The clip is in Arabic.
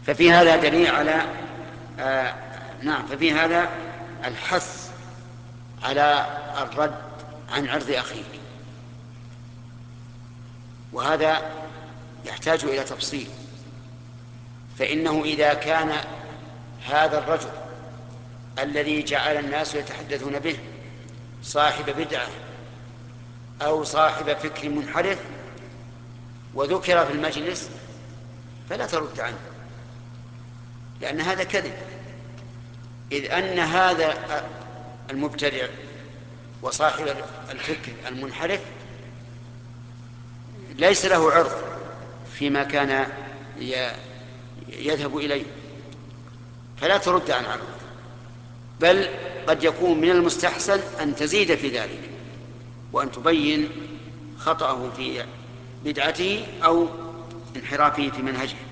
ففي هذا دليل على نعم، ففي هذا الحث على الرد عن عرض أخيك، وهذا يحتاج إلى تفصيل. فإنه إذا كان هذا الرجل الذي جعل الناس يتحدثون به صاحب بدعة أو صاحب فكر منحرف وذكر في المجلس فلا ترد عنه، لأن هذا كذب، إذ أن هذا المبتدع وصاحب الفكر المنحرف ليس له عرض فيما كان يذهب إليه، فلا ترد عن عرضه، بل قد يكون من المستحسن أن تزيد في ذلك وأن تبين خطأه في بدعته أو انحرافه في منهجه.